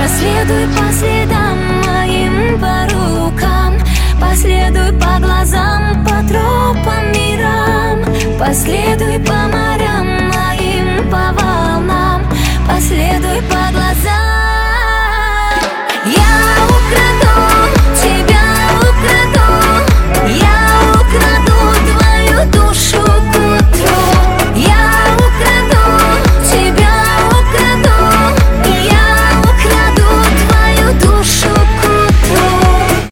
Последуй по следам моим, по рукам, последуй по глазам, по тропам мирам. Последуй по морям моим, по волнам, последуй по глазам.